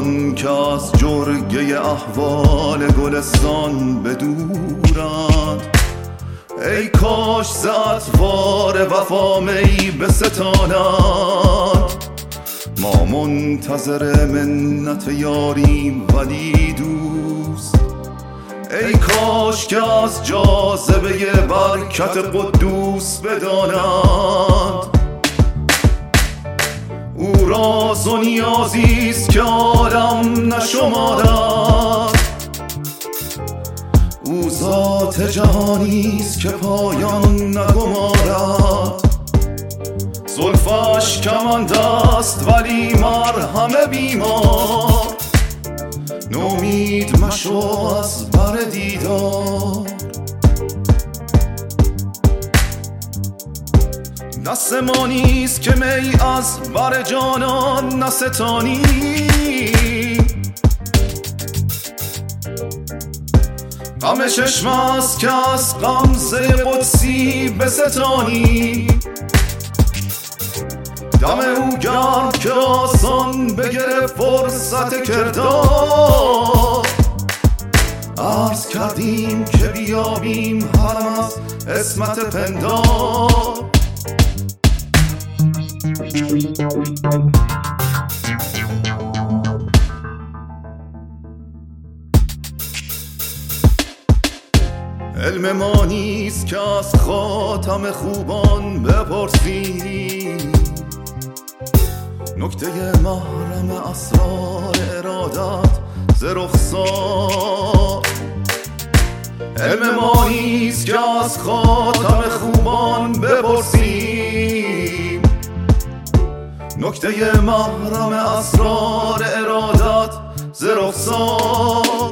آن که از جرگه احوال گلستان بدورند. ای کاش ز اطوار وفا می بستانند. ما منتظر منت یاریم ولی دوست. ای کاش که از جاذبه برکت قدوس بدانند. او راز و نیازیست که عالم نشمارد. او ذات جهانیست که پایان نگمارد. زلفش کمند است ولی مرهم بیمار. نومید مشو از بر دیدار. دست ما نیست که می از بر جانان نستانی. غم چشم است که از غمزه قدسی بستانی. دم او گرم که آسان بگره فرصت کردار. عرض کردیم که بیابیم حرم از عصمت پندار. علم ما نیست که از خاتم خوبان بپرسیم. نکته محرم اسرار ارادت ز رخسار. علم ما نیست که از خاتم خوبان بپرسیم. نکته محرم اسرار ارادت ز رخسار.